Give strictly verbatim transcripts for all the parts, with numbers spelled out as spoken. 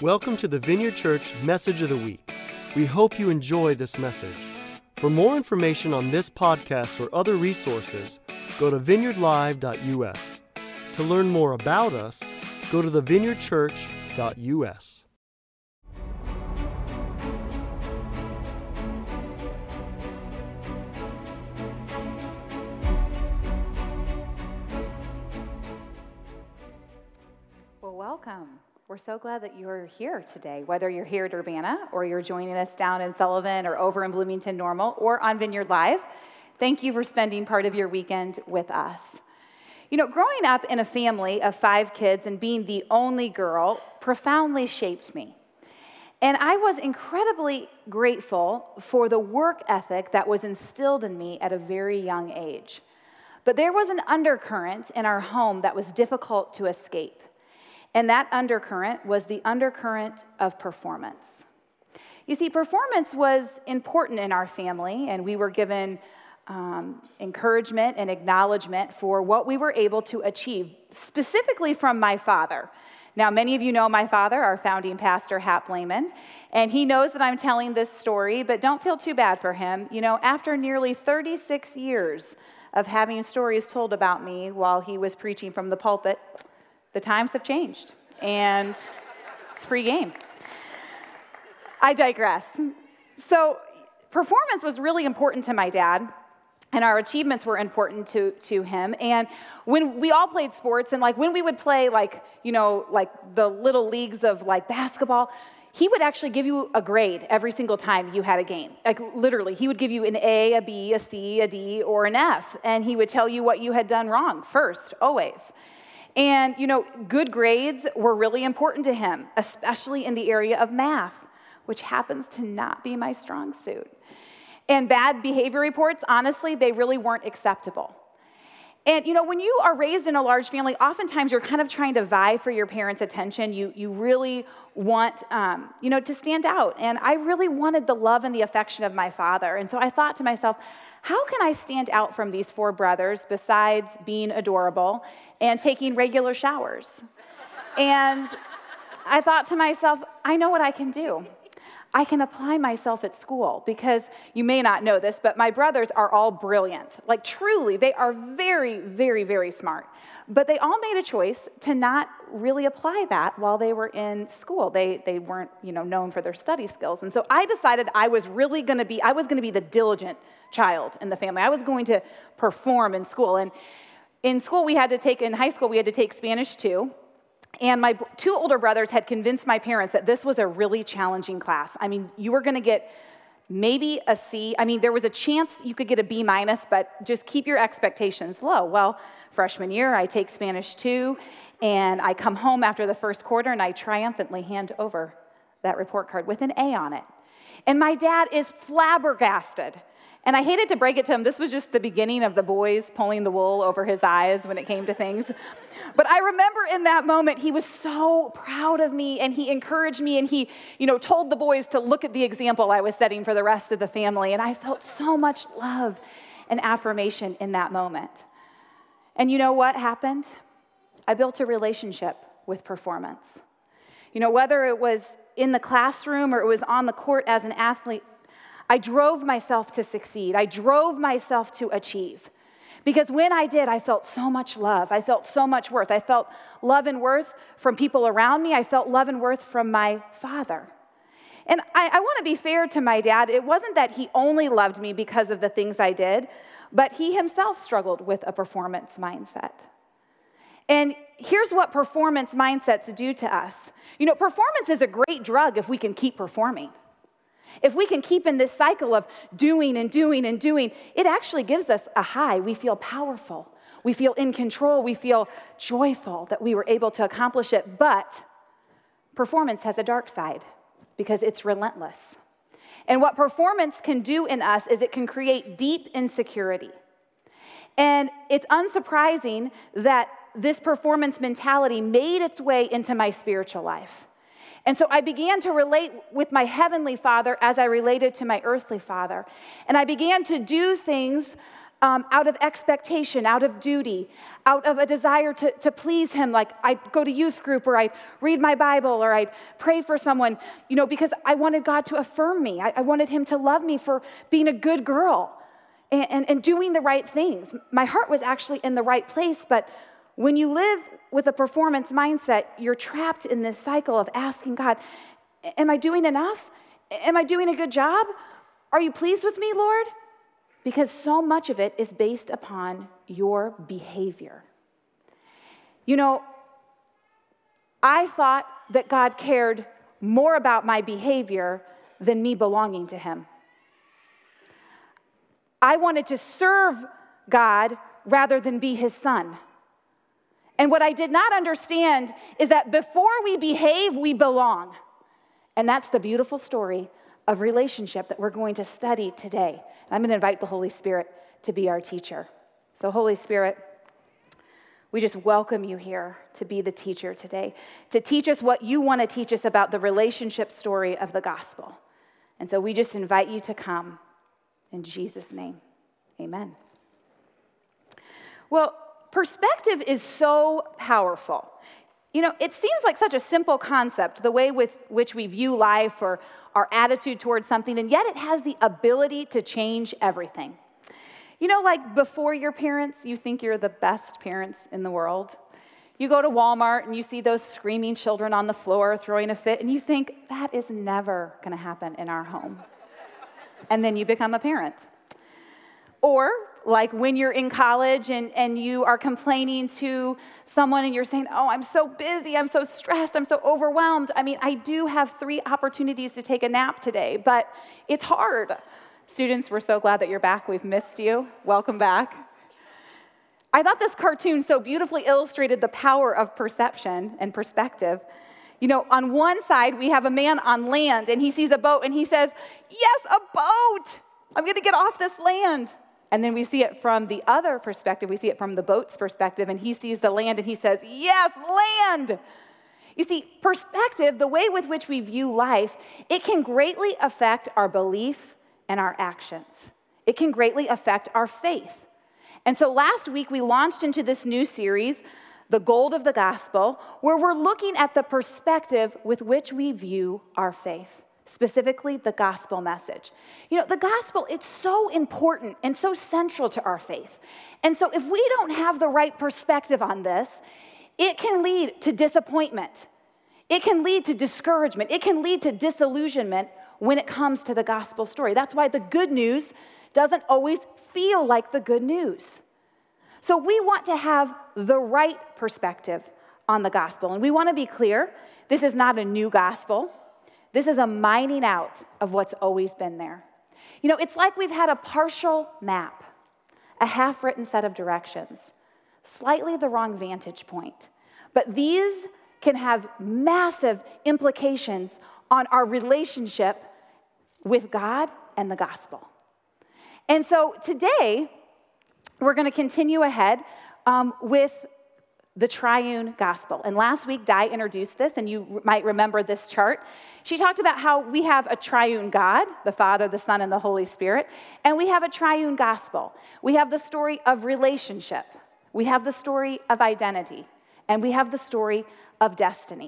Welcome to the Vineyard Church Message of the Week. We hope you enjoy this message. For more information on this podcast or other resources, go to vineyard live dot u s. To learn more about us, go to the vineyard church dot u s. Well, welcome. We're so glad that you're here today, whether you're here at Urbana or you're joining us down in Sullivan or over in Bloomington Normal or on Vineyard Live. Thank you for spending part of your weekend with us. You know, growing up in a family of five kids and being the only girl profoundly shaped me. And I was incredibly grateful for the work ethic that was instilled in me at a very young age. But there was an undercurrent in our home that was difficult to escape. And that undercurrent was the undercurrent of performance. You see, performance was important in our family, and we were given um, encouragement and acknowledgement for what we were able to achieve, specifically from my father. Now, many of you know my father, our founding pastor, Hap Lehman, and he knows that I'm telling this story, but don't feel too bad for him. You know, after nearly thirty-six years of having stories told about me while he was preaching from the pulpit, the times have changed, and it's free game. I digress. So performance was really important to my dad, and our achievements were important to, to him. And when we all played sports, and like when we would play like, you know, like the little leagues of like basketball, he would actually give you a grade every single time you had a game. Like literally, he would give you an A, a B, a C, a D, or an F, and he would tell you what you had done wrong first, always. And, you know, good grades were really important to him, especially in the area of math, which happens to not be my strong suit. And bad behavior reports, honestly, they really weren't acceptable. And, you know, when you are raised in a large family, oftentimes you're kind of trying to vie for your parents' attention. You you really want, um, you know, to stand out. And I really wanted the love and the affection of my father. And so I thought to myself, how can I stand out from these four brothers besides being adorable and taking regular showers? And I thought to myself, I know what I can do. I can apply myself at school, because you may not know this, but my brothers are all brilliant. Like truly, they are very, very, very smart. But they all made a choice to not really apply that while they were in school. They they weren't, you know, known for their study skills. And so I decided I was really going to be, I was going to be the diligent child in the family. I was going to perform in school. And in school, we had to take, in high school, we had to take Spanish too. And my two older brothers had convinced my parents that this was a really challenging class. I mean, you were going to get maybe a C. I mean, there was a chance you could get a B minus, but just keep your expectations low. Well, freshman year, I take Spanish two, and I come home after the first quarter, and I triumphantly hand over that report card with an A on it. And my dad is flabbergasted. And I hated to break it to him. This was just the beginning of the boys pulling the wool over his eyes when it came to things. But I remember in that moment, he was so proud of me, and he encouraged me, and he, you know, told the boys to look at the example I was setting for the rest of the family. And I felt so much love and affirmation in that moment. And you know what happened? I built a relationship with performance. You know, whether it was in the classroom or it was on the court as an athlete, I drove myself to succeed. I drove myself to achieve. Because when I did, I felt so much love. I felt so much worth. I felt love and worth from people around me. I felt love and worth from my father. And I, I want to be fair to my dad. It wasn't that he only loved me because of the things I did, but he himself struggled with a performance mindset. And here's what performance mindsets do to us. You know, performance is a great drug if we can keep performing. If we can keep in this cycle of doing and doing and doing, it actually gives us a high. We feel powerful. We feel in control. We feel joyful that we were able to accomplish it. But performance has a dark side because it's relentless. And what performance can do in us is it can create deep insecurity. And it's unsurprising that this performance mentality made its way into my spiritual life. And so I began to relate with my heavenly Father as I related to my earthly father. And I began to do things um, out of expectation, out of duty, out of a desire to, to please him. Like I'd go to youth group, or I'd read my Bible, or I'd pray for someone, you know, because I wanted God to affirm me. I, I wanted him to love me for being a good girl and, and, and doing the right things. My heart was actually in the right place, but when you live with a performance mindset, you're trapped in this cycle of asking God, am I doing enough? Am I doing a good job? Are you pleased with me, Lord? Because so much of it is based upon your behavior. You know, I thought that God cared more about my behavior than me belonging to him. I wanted to serve God rather than be his son. And what I did not understand is that before we behave, we belong. And that's the beautiful story of relationship that we're going to study today. I'm going to invite the Holy Spirit to be our teacher. So Holy Spirit, we just welcome you here to be the teacher today, to teach us what you want to teach us about the relationship story of the gospel. And so we just invite you to come in Jesus' name. Amen. Well, perspective is so powerful. You know, it seems like such a simple concept, the way with which we view life or our attitude towards something, and yet it has the ability to change everything. You know, like before your parents, you think you're the best parents in the world. You go to Walmart and you see those screaming children on the floor throwing a fit, and you think, that is never going to happen in our home. And then you become a parent. Or like when you're in college and, and you are complaining to someone and you're saying, oh, I'm so busy, I'm so stressed, I'm so overwhelmed. I mean, I do have three opportunities to take a nap today, but it's hard. Students, we're so glad that you're back. We've missed you. Welcome back. I thought this cartoon so beautifully illustrated the power of perception and perspective. You know, on one side, we have a man on land, and he sees a boat, and he says, yes, a boat! I'm going to get off this land. And then we see it from the other perspective. We see it from the boat's perspective, and he sees the land, and he says, yes, land! You see, perspective, the way with which we view life, it can greatly affect our belief and our actions. It can greatly affect our faith. And so last week, we launched into this new series, The Gold of the Gospel, where we're looking at the perspective with which we view our faith, specifically the gospel message. You know, the gospel, it's so important and so central to our faith. And so if we don't have the right perspective on this, it can lead to disappointment. It can lead to discouragement. It can lead to disillusionment when it comes to the gospel story. That's why the good news doesn't always feel like the good news. So we want to have the right perspective on the gospel. And we want to be clear, this is not a new gospel. This is a mining out of what's always been there. You know, it's like we've had a partial map, a half-written set of directions, slightly the wrong vantage point. But these can have massive implications on our relationship with God and the gospel. And so today, we're going to continue ahead um, with the triune gospel. And last week, Di introduced this, and you might remember this chart. She talked about how we have a triune God, the Father, the Son, and the Holy Spirit, and we have a triune gospel. We have the story of relationship. We have the story of identity, and we have the story of destiny.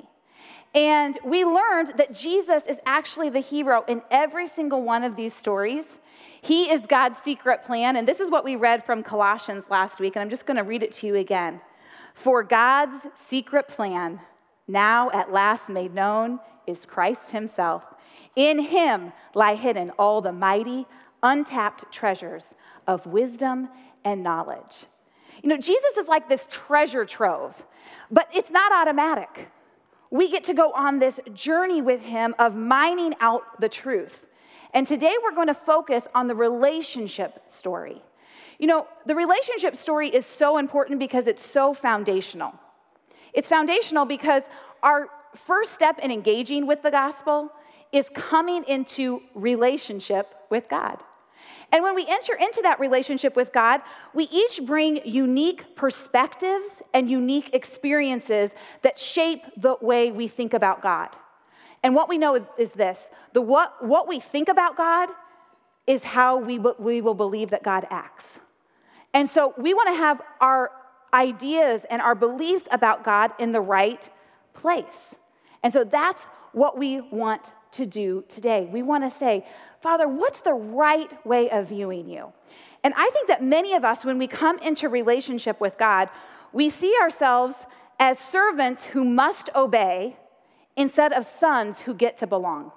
And we learned that Jesus is actually the hero in every single one of these stories. He is God's secret plan, and this is what we read from Colossians last week, and I'm just going to read it to you again. For God's secret plan, now at last made known, is Christ himself. In him lie hidden all the mighty, untapped treasures of wisdom and knowledge. You know, Jesus is like this treasure trove, but it's not automatic. We get to go on this journey with him of mining out the truth. And today we're going to focus on the relationship story. You know, the relationship story is so important because it's so foundational. It's foundational because our first step in engaging with the gospel is coming into relationship with God. And when we enter into that relationship with God, we each bring unique perspectives and unique experiences that shape the way we think about God. And what we know is this, the what, what we think about God is how we, we will believe that God acts. And so we want to have our ideas and our beliefs about God in the right place. And so that's what we want to do today. We want to say, Father, what's the right way of viewing you? And I think that many of us, when we come into relationship with God, we see ourselves as servants who must obey instead of sons who get to belong.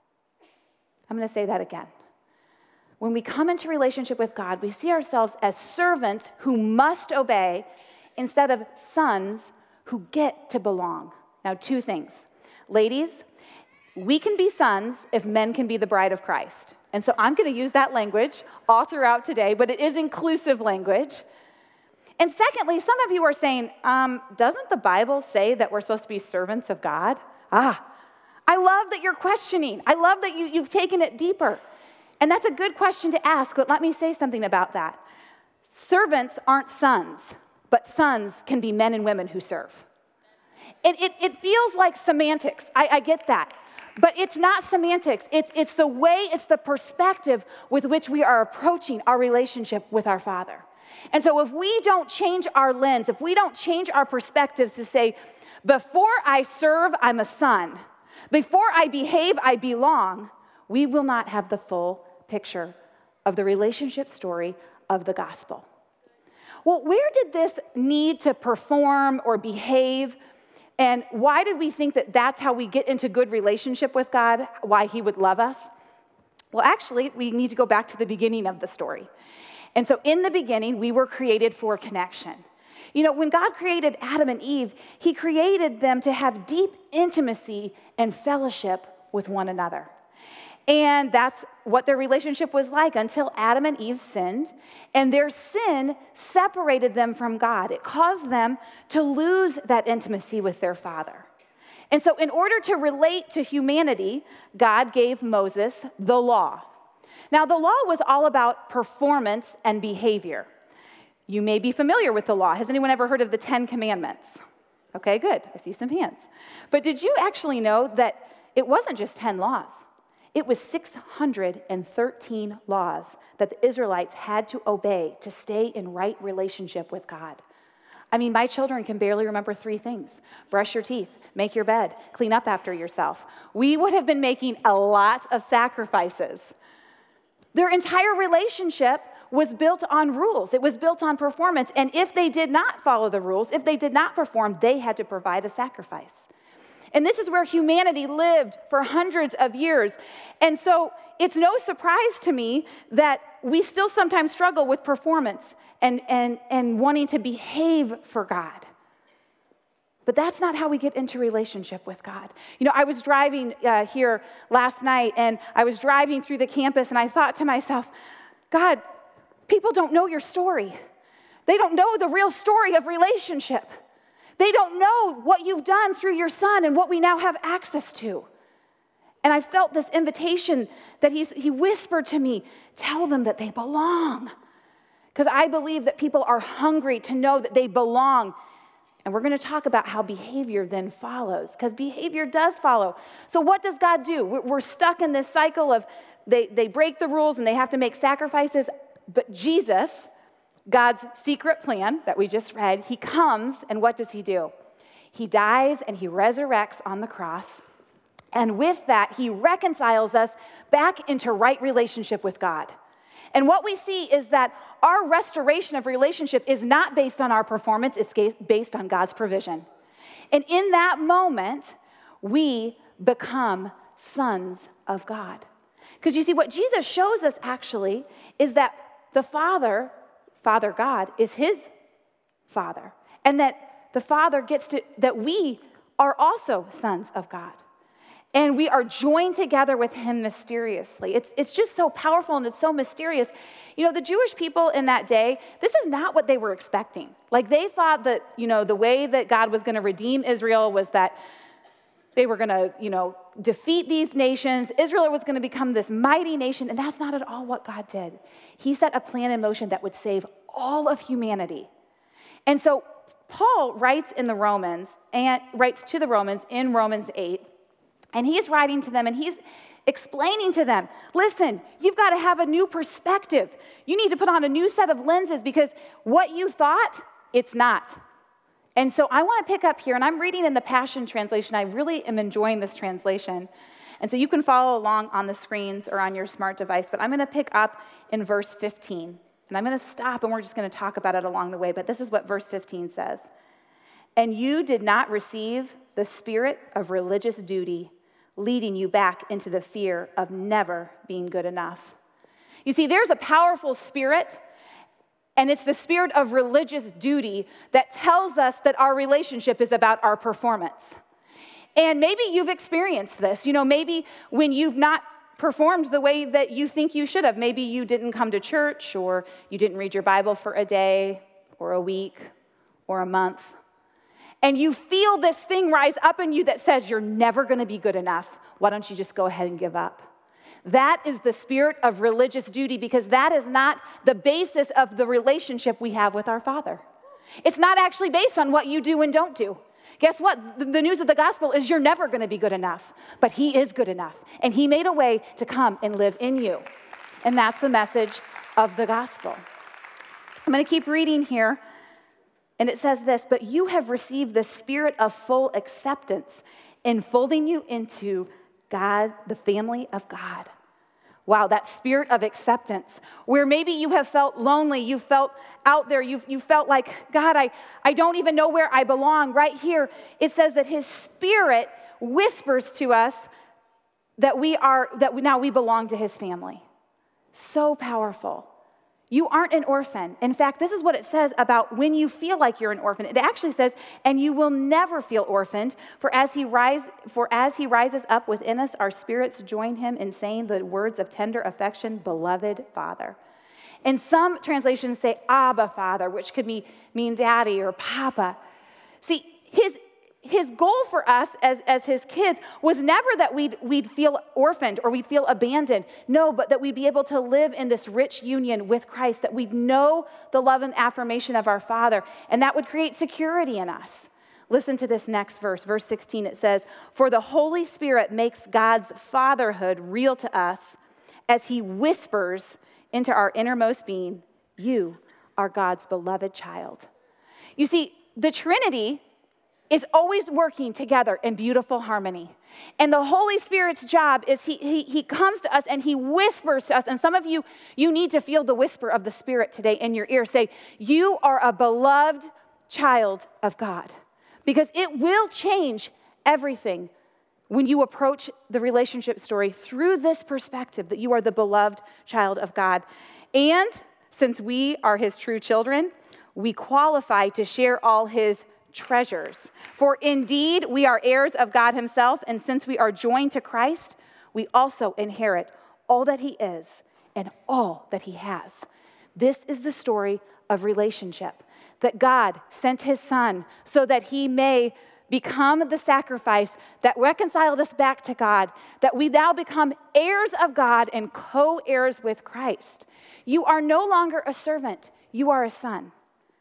I'm going to say that again. When we come into relationship with God, we see ourselves as servants who must obey instead of sons who get to belong. Now, two things. Ladies, we can be sons if men can be the bride of Christ. And so I'm going to use that language all throughout today, but it is inclusive language. And secondly, some of you are saying, um, doesn't the Bible say that we're supposed to be servants of God? Ah, I love that you're questioning. I love that you, you've taken it deeper. And that's a good question to ask, but let me say something about that. Servants aren't sons, but sons can be men and women who serve. It, it, it feels like semantics. I, I get that. But it's not semantics. It's, it's the way, it's the perspective with which we are approaching our relationship with our Father. And so if we don't change our lens, if we don't change our perspectives to say, before I serve, I'm a son. Before I behave, I belong, we will not have the full picture of the relationship story of the gospel. Well, where did this need to perform or behave, and why did we think that that's how we get into good relationship with God, why he would love us? Well, actually, we need to go back to the beginning of the story. And so in the beginning, we were created for connection. You know, when God created Adam and Eve, he created them to have deep intimacy and fellowship with one another. And that's what their relationship was like until Adam and Eve sinned, and their sin separated them from God. It caused them to lose that intimacy with their Father. And so in order to relate to humanity, God gave Moses the law. Now, the law was all about performance and behavior. You may be familiar with the law. Has anyone ever heard of the Ten Commandments? Okay, good. I see some hands. But did you actually know that it wasn't just ten laws? It was six hundred thirteen laws that the Israelites had to obey to stay in right relationship with God. I mean, my children can barely remember three things. Brush your teeth, make your bed, clean up after yourself. We would have been making a lot of sacrifices. Their entire relationship was built on rules. It was built on performance. And if they did not follow the rules, if they did not perform, they had to provide a sacrifice. And this is where humanity lived for hundreds of years. And so it's no surprise to me that we still sometimes struggle with performance and, and, and wanting to behave for God. But that's not how we get into relationship with God. You know, I was driving uh, here last night, and I was driving through the campus, and I thought to myself, God, people don't know your story. They don't know the real story of relationship. They don't know what you've done through your Son and what we now have access to. And I felt this invitation that he's, he whispered to me, tell them that they belong. Because I believe that people are hungry to know that they belong. And we're going to talk about how behavior then follows, because behavior does follow. So what does God do? We're stuck in this cycle of they, they break the rules and they have to make sacrifices. But Jesus, God's secret plan that we just read, he comes, and what does he do? He dies and he resurrects on the cross. And with that, he reconciles us back into right relationship with God. And what we see is that our restoration of relationship is not based on our performance, it's based on God's provision. And in that moment, we become sons of God. Because you see, what Jesus shows us actually is that the Father, Father God, is his Father. And that the Father gets to, that we are also sons of God. And we are joined together with him mysteriously. It's, it's just so powerful and it's so mysterious. You know, the Jewish people in that day, this is not what they were expecting. Like they thought that, you know, the way that God was going to redeem Israel was that they were going to, you know, defeat these nations. Israel was going to become this mighty nation, and that's not at all what God did. He set a plan in motion that would save all of humanity. And so Paul writes in the Romans, and writes to the Romans in Romans eight, And he's writing to them, and he's explaining to them, listen, you've got to have a new perspective. You need to put on a new set of lenses because what you thought, it's not. And so I want to pick up here, and I'm reading in the Passion Translation. I really am enjoying this translation. And so you can follow along on the screens or on your smart device, but I'm going to pick up in verse fifteen. And I'm going to stop, and we're just going to talk about it along the way. But this is what verse fifteen says. And you did not receive the spirit of religious duty, leading you back into the fear of never being good enough. You see, there's a powerful spirit, and it's the spirit of religious duty that tells us that our relationship is about our performance. And maybe you've experienced this. You know, maybe when you've not performed the way that you think you should have, maybe you didn't come to church, or you didn't read your Bible for a day or a week or a month. And you feel this thing rise up in you that says you're never going to be good enough. Why don't you just go ahead and give up? That is the spirit of religious duty, because that is not the basis of the relationship we have with our Father. It's not actually based on what you do and don't do. Guess what? The news of the gospel is you're never going to be good enough, but he is good enough, and he made a way to come and live in you. And that's the message of the gospel. I'm going to keep reading here, and it says this, but you have received the spirit of full acceptance, enfolding you into God, the family of God. Wow, that spirit of acceptance, where maybe you have felt lonely, you felt out there, you you felt like, God, I, I don't even know where I belong. Right here, it says that his spirit whispers to us that we are, that we, now we belong to his family. So powerful. You aren't an orphan. In fact, this is what it says about when you feel like you're an orphan. It actually says, and you will never feel orphaned, for as he rise, for as he rises up within us, our spirits join him in saying the words of tender affection, beloved Father. And some translations say Abba, Father, which could be, mean daddy or papa. See, his His goal for us as, as his kids was never that we'd, we'd feel orphaned or we'd feel abandoned. No, but that we'd be able to live in this rich union with Christ, that we'd know the love and affirmation of our Father, and that would create security in us. Listen to this next verse, verse sixteen. It says, for the Holy Spirit makes God's fatherhood real to us as he whispers into our innermost being, you are God's beloved child. You see, the Trinity is always working together in beautiful harmony. And the Holy Spirit's job is he, he, he comes to us and he whispers to us. And some of you, you need to feel the whisper of the Spirit today in your ear. Say, you are a beloved child of God. Because it will change everything when you approach the relationship story through this perspective that you are the beloved child of God. And since we are his true children, we qualify to share all his treasures. For indeed, we are heirs of God himself, and since we are joined to Christ, we also inherit all that he is and all that he has. This is the story of relationship, that God sent his son so that he may become the sacrifice that reconciled us back to God, that we now become heirs of God and co-heirs with Christ. You are no longer a servant, you are a son.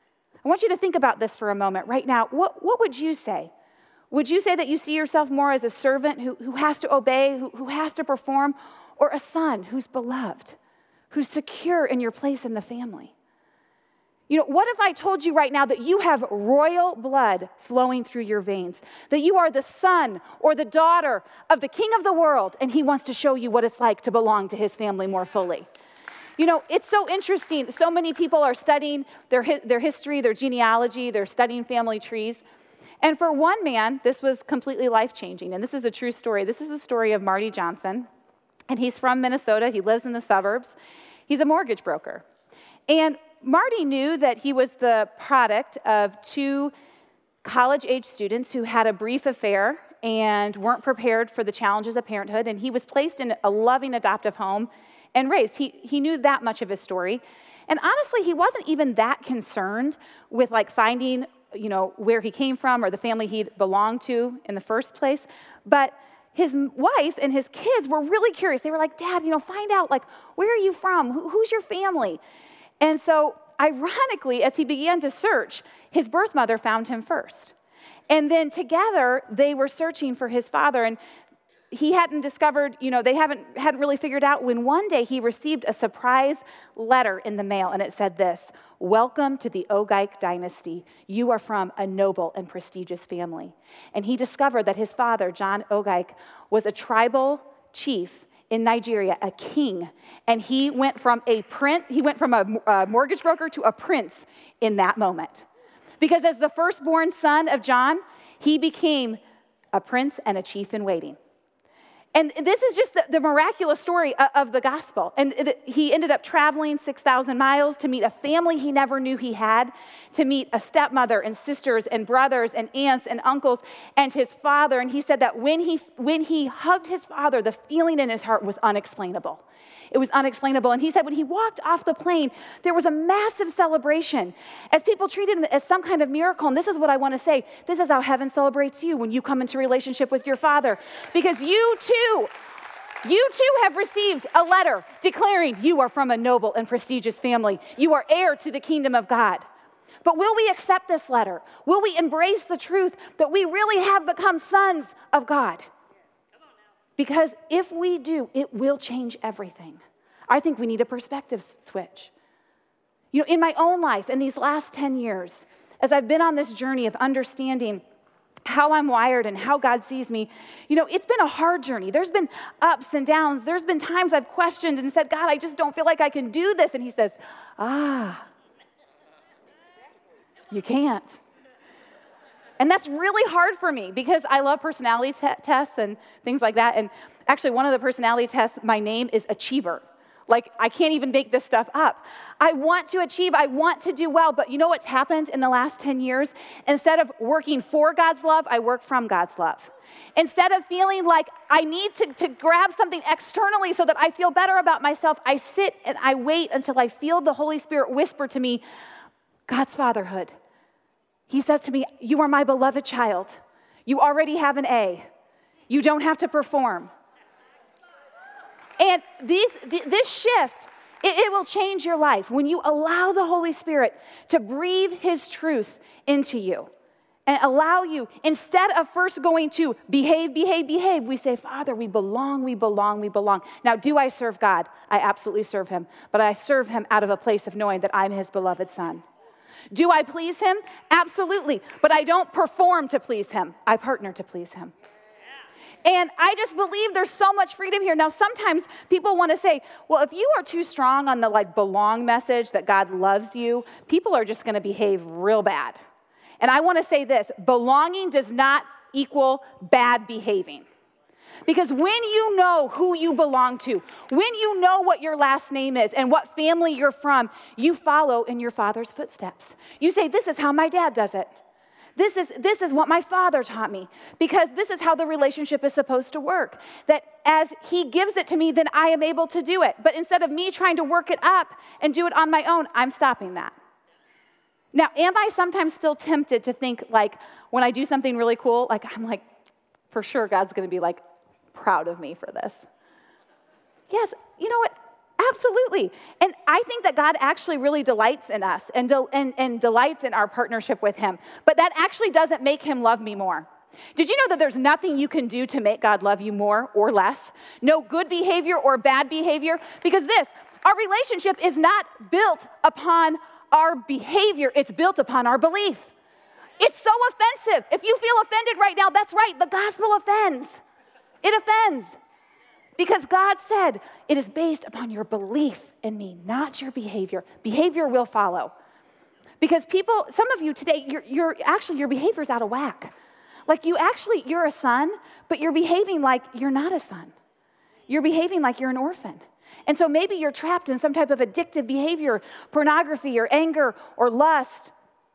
I want you to think about this for a moment right now. What, what would you say? Would you say that you see yourself more as a servant who, who has to obey, who, who has to perform, or a son who's beloved, who's secure in your place in the family? You know, what if I told you right now that you have royal blood flowing through your veins, that you are the son or the daughter of the King of the world, and he wants to show you what it's like to belong to his family more fully? You know, it's so interesting. So many people are studying their, their history, their genealogy, they're studying family trees. And for one man, this was completely life-changing. And this is a true story. This is a story of Marty Johnson. And he's from Minnesota. He lives in the suburbs. He's a mortgage broker. And Marty knew that he was the product of two college-age students who had a brief affair and weren't prepared for the challenges of parenthood. And he was placed in a loving adoptive home and raised. He, he knew that much of his story. And honestly, he wasn't even that concerned with like finding, you know, where he came from or the family he belonged to in the first place. But his wife and his kids were really curious. They were like, Dad, you know, find out, like, where are you from? Who, who's your family? And so, ironically, as he began to search, his birth mother found him first. And then together, they were searching for his father. And he hadn't discovered, you know, they haven't hadn't really figured out when one day he received a surprise letter in the mail, and it said this: "Welcome to the Ogaik dynasty. You are from a noble and prestigious family." And he discovered that his father, John Ogaik, was a tribal chief in Nigeria, a king, and he went from a prince, he went from a, a mortgage broker to a prince in that moment. Because as the firstborn son of John, he became a prince and a chief in waiting. And this is just the, the miraculous story of, of the gospel. And it, he ended up traveling six thousand miles to meet a family he never knew he had, to meet a stepmother and sisters and brothers and aunts and uncles and his father. And he said that when he, when he hugged his father, the feeling in his heart was unexplainable. It was unexplainable. And he said when he walked off the plane, there was a massive celebration as people treated him as some kind of miracle. And this is what I want to say. This is how heaven celebrates you when you come into relationship with your Father. Because you too, you too have received a letter declaring you are from a noble and prestigious family. You are heir to the kingdom of God. But will we accept this letter? Will we embrace the truth that we really have become sons of God? Because if we do, it will change everything. I think we need a perspective switch. You know, in my own life, in these last ten years, as I've been on this journey of understanding how I'm wired and how God sees me, you know, it's been a hard journey. There's been ups and downs. There's been times I've questioned and said, God, I just don't feel like I can do this. And he says, ah, you can't. And that's really hard for me because I love personality te- tests and things like that. And actually, one of the personality tests, my name is Achiever. Like, I can't even make this stuff up. I want to achieve. I want to do well. But you know what's happened in the last ten years? Instead of working for God's love, I work from God's love. Instead of feeling like I need to, to grab something externally so that I feel better about myself, I sit and I wait until I feel the Holy Spirit whisper to me, God's fatherhood. He says to me, you are my beloved child. You already have an A. You don't have to perform. And these, th- this shift, it, it will change your life when you allow the Holy Spirit to breathe his truth into you and allow you, instead of first going to behave, behave, behave, we say, Father, we belong, we belong, we belong. Now, do I serve God? I absolutely serve him, but I serve him out of a place of knowing that I'm his beloved son. Do I please him? Absolutely. But I don't perform to please him. I partner to please him. And I just believe there's so much freedom here. Now, sometimes people want to say, well, if you are too strong on the like belong message that God loves you, people are just going to behave real bad. And I want to say this, belonging does not equal bad behaving. Because when you know who you belong to, when you know what your last name is and what family you're from, you follow in your father's footsteps. You say, this is how my dad does it. This is, this is what my father taught me. Because this is how the relationship is supposed to work. That as he gives it to me, then I am able to do it. But instead of me trying to work it up and do it on my own, I'm stopping that. Now, am I sometimes still tempted to think like when I do something really cool, like I'm like, for sure God's going to be like, proud of me for this. Yes, you know what? Absolutely. And I think that God actually really delights in us and, del- and, and delights in our partnership with him. But that actually doesn't make him love me more. Did you know that there's nothing you can do to make God love you more or less? No good behavior or bad behavior? Because this, our relationship is not built upon our behavior. It's built upon our belief. It's so offensive. If you feel offended right now, that's right. The gospel offends. It offends because God said it is based upon your belief in me, not your behavior. Behavior will follow. Because people, some of you today, you're, you're actually, your behavior is out of whack. Like you actually, you're a son, but you're behaving like you're not a son. You're behaving like you're an orphan. And so maybe you're trapped in some type of addictive behavior, pornography or anger or lust,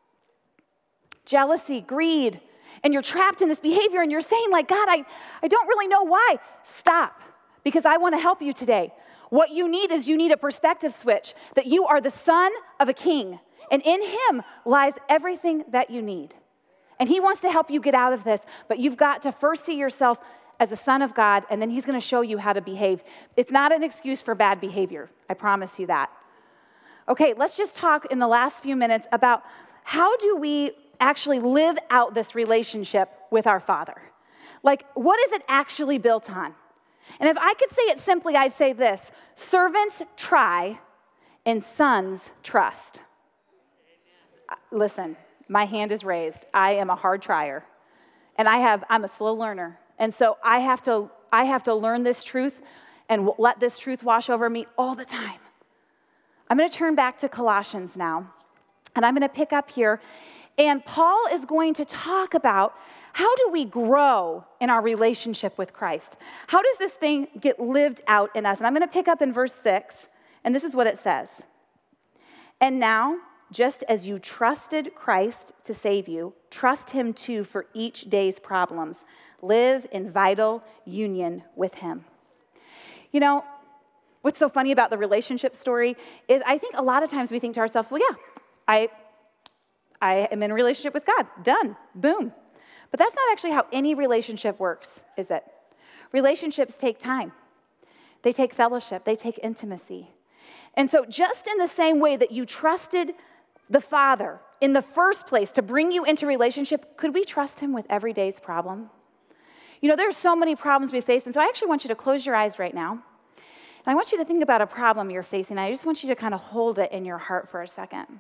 jealousy, greed. And you're trapped in this behavior and you're saying like, God, I, I don't really know why. Stop, because I want to help you today. What you need is you need a perspective switch, that you are the son of a king, and in him lies everything that you need. And he wants to help you get out of this, but you've got to first see yourself as a son of God, and then he's going to show you how to behave. It's not an excuse for bad behavior. I promise you that. Okay, let's just talk in the last few minutes about how do we actually live out this relationship with our Father. Like, what is it actually built on? And if I could say it simply, I'd say this: servants try and sons trust. Listen, my hand is raised. I am a hard trier. And I have, I'm a slow learner. And so I have to, I have to learn this truth and let this truth wash over me all the time. I'm going to turn back to Colossians now. And I'm going to pick up here. And Paul is going to talk about how do we grow in our relationship with Christ? How does this thing get lived out in us? And I'm going to pick up in verse six. And this is what it says. And now, just as you trusted Christ to save you, trust him too for each day's problems. Live in vital union with him. You know, what's so funny about the relationship story is I think a lot of times we think to ourselves, well, yeah, I, I am in a relationship with God. Done. Boom. But that's not actually how any relationship works, is it? Relationships take time. They take fellowship. They take intimacy. And so just in the same way that you trusted the Father in the first place to bring you into relationship, could we trust him with every day's problem? You know, there's so many problems we face, and so I actually want you to close your eyes right now. And I want you to think about a problem you're facing. I just want you to kind of hold it in your heart for a second.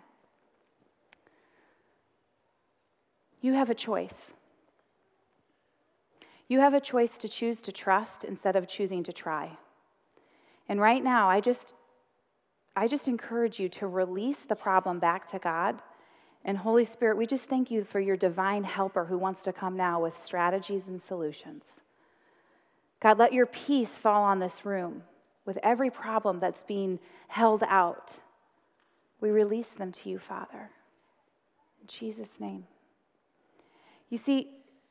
You have a choice. You have a choice to choose to trust instead of choosing to try. And right now, I just I just encourage you to release the problem back to God. And Holy Spirit, we just thank you for your divine helper who wants to come now with strategies and solutions. God, let your peace fall on this room with every problem that's being held out. We release them to you, Father. In Jesus' name. You see,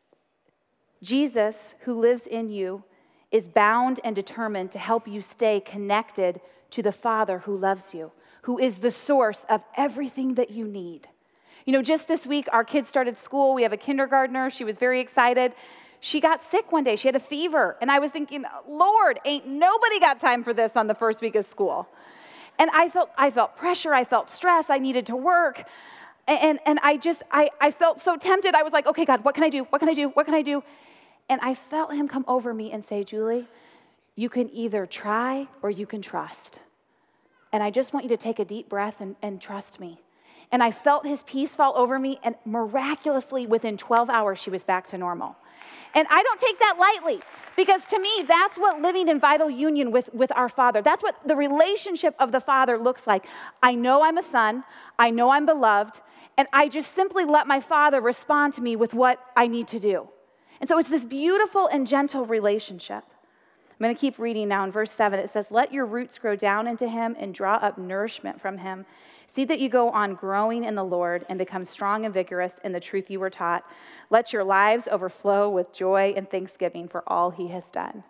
Jesus, who lives in you, is bound and determined to help you stay connected to the Father who loves you, who is the source of everything that you need. You know, just this week, our kids started school. We have a kindergartner. She was very excited. She got sick one day. She had a fever. And I was thinking, Lord, ain't nobody got time for this on the first week of school. And I felt I felt pressure. I felt stress. I needed to work. And, and I just, I, I felt so tempted. I was like, okay, God, what can I do? What can I do? What can I do? And I felt him come over me and say, Julie, you can either try or you can trust. And I just want you to take a deep breath and, and trust me. And I felt his peace fall over me, and miraculously, within twelve hours, she was back to normal. And I don't take that lightly, because to me, that's what living in vital union with, with our Father. That's what the relationship of the Father looks like. I know I'm a son. I know I'm beloved. And I just simply let my Father respond to me with what I need to do. And so it's this beautiful and gentle relationship. I'm going to keep reading now in verse seven. It says, let your roots grow down into him and draw up nourishment from him. See that you go on growing in the Lord and become strong and vigorous in the truth you were taught. Let your lives overflow with joy and thanksgiving for all he has done.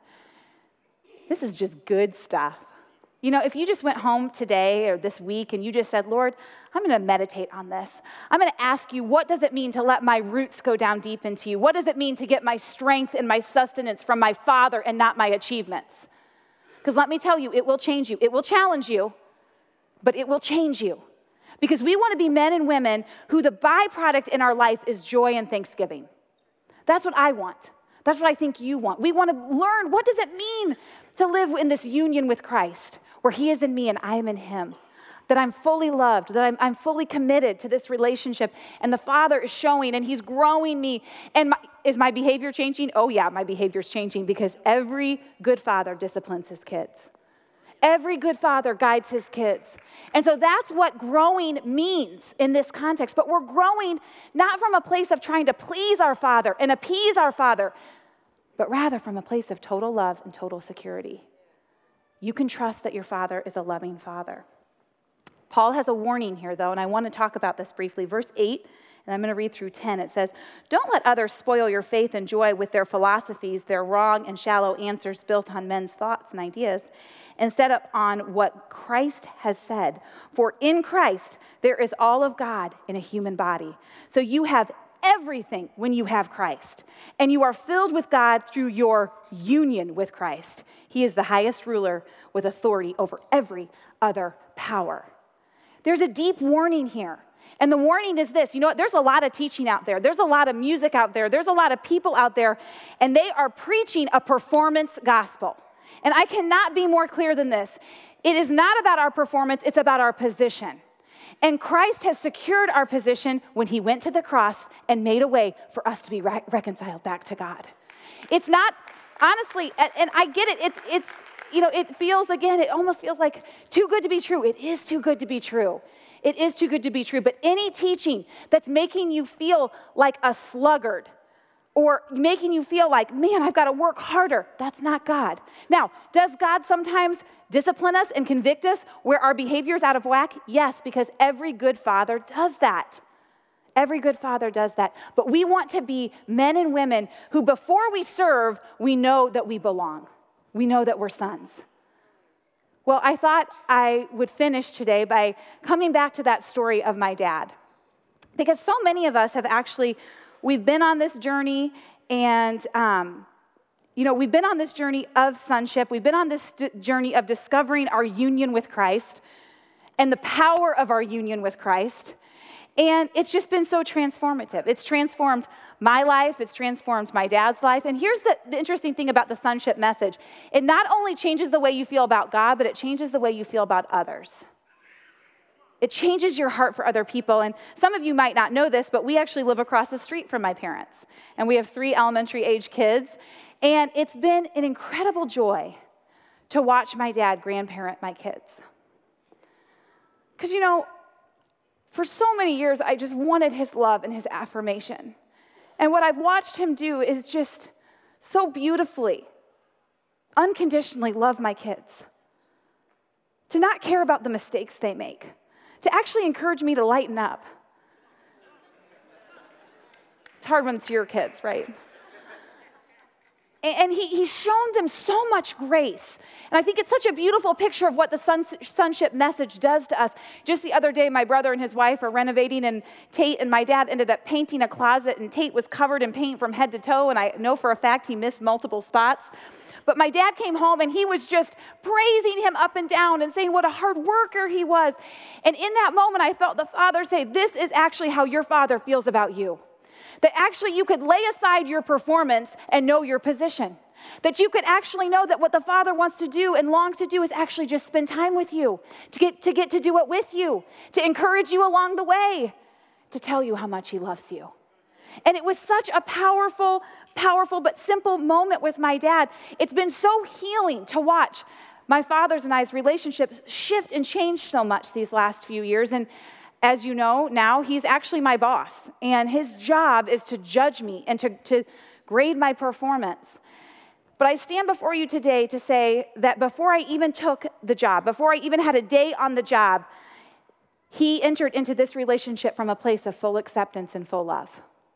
This is just good stuff. You know, if you just went home today or this week and you just said, Lord, I'm going to meditate on this. I'm going to ask you, what does it mean to let my roots go down deep into you? What does it mean to get my strength and my sustenance from my Father and not my achievements? Because let me tell you, it will change you. It will challenge you, but it will change you. Because we want to be men and women who the byproduct in our life is joy and thanksgiving. That's what I want. That's what I think you want. We want to learn, what does it mean to live in this union with Christ, where he is in me and I am in him, that I'm fully loved, that I'm, I'm fully committed to this relationship, and the Father is showing, and he's growing me. And my, is my behavior changing? Oh yeah, my behavior's changing, because every good father disciplines his kids. Every good father guides his kids. And so that's what growing means in this context. But we're growing not from a place of trying to please our Father and appease our Father, but rather from a place of total love and total security. You can trust that your Father is a loving Father. Paul has a warning here, though, and I want to talk about this briefly. Verse eight, and I'm going to read through ten. It says, don't let others spoil your faith and joy with their philosophies, their wrong and shallow answers built on men's thoughts and ideas, and set up on what Christ has said. For in Christ, there is all of God in a human body. So you have everything when you have Christ. And you are filled with God through your union with Christ. He is the highest ruler with authority over every other power. There's a deep warning here. And the warning is this, you know what, there's a lot of teaching out there. There's a lot of music out there. There's a lot of people out there, and they are preaching a performance gospel. And I cannot be more clear than this. It is not about our performance, it's about our position. And Christ has secured our position when he went to the cross and made a way for us to be re- reconciled back to God. It's not, honestly, and, and I get it, it's, it's, you know, it feels, again, it almost feels like too good to be true. It is too good to be true. It is too good to be true. But any teaching that's making you feel like a sluggard or making you feel like, man, I've got to work harder, that's not God. Now, does God sometimes discipline us and convict us where our behavior is out of whack? Yes, because every good father does that. Every good father does that. But we want to be men and women who, before we serve, we know that we belong. We know that we're sons. Well, I thought I would finish today by coming back to that story of my dad. Because so many of us have actually, we've been on this journey and, um, you know, we've been on this journey of sonship. We've been on this st- journey of discovering our union with Christ and the power of our union with Christ. And it's just been so transformative. It's transformed my life. It's transformed my dad's life. And here's the, the interesting thing about the sonship message. It not only changes the way you feel about God, but it changes the way you feel about others. It changes your heart for other people. And some of you might not know this, but we actually live across the street from my parents. And we have three elementary age kids. And it's been an incredible joy to watch my dad grandparent my kids. Because, you know, for so many years, I just wanted his love and his affirmation. And what I've watched him do is just so beautifully, unconditionally love my kids. To not care about the mistakes they make. To actually encourage me to lighten up. It's hard when it's your kids, right? And he, he's shown them so much grace. And I think it's such a beautiful picture of what the son, sonship message does to us. Just the other day, my brother and his wife are renovating, and Tate and my dad ended up painting a closet, and Tate was covered in paint from head to toe, and I know for a fact he missed multiple spots. But my dad came home, and he was just praising him up and down and saying what a hard worker he was. And in that moment, I felt the Father say, this is actually how your Father feels about you. That actually you could lay aside your performance and know your position. That you could actually know that what the Father wants to do and longs to do is actually just spend time with you, to get to get to do it with you, to encourage you along the way, to tell you how much he loves you. And it was such a powerful, powerful but simple moment with my dad. It's been so healing to watch my father's and I's relationships shift and change so much these last few years. And as you know, now he's actually my boss, and his job is to judge me and to, to grade my performance. But I stand before you today to say that before I even took the job, before I even had a day on the job, he entered into this relationship from a place of full acceptance and full love.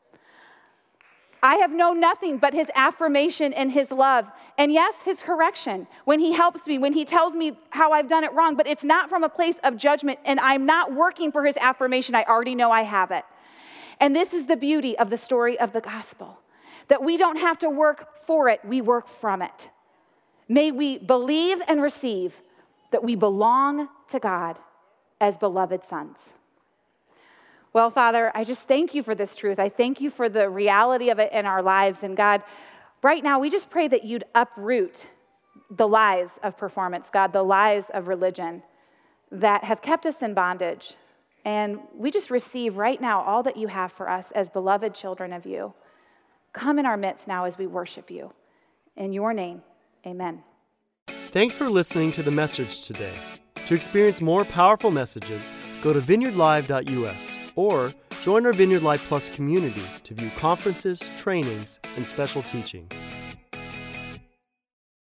I have known nothing but his affirmation and his love. And yes, his correction, when he helps me, when he tells me how I've done it wrong, but it's not from a place of judgment, and I'm not working for his affirmation. I already know I have it. And this is the beauty of the story of the gospel, that we don't have to work for it, we work from it. May we believe and receive that we belong to God as beloved sons. Well, Father, I just thank you for this truth. I thank you for the reality of it in our lives. And God, right now, we just pray that you'd uproot the lies of performance, God, the lies of religion that have kept us in bondage. And we just receive right now all that you have for us as beloved children of you. Come in our midst now as we worship you. In your name, amen. Thanks for listening to the message today. To experience more powerful messages, go to vineyard live dot u s or join our Vineyard Live Plus community to view conferences, trainings, and special teachings.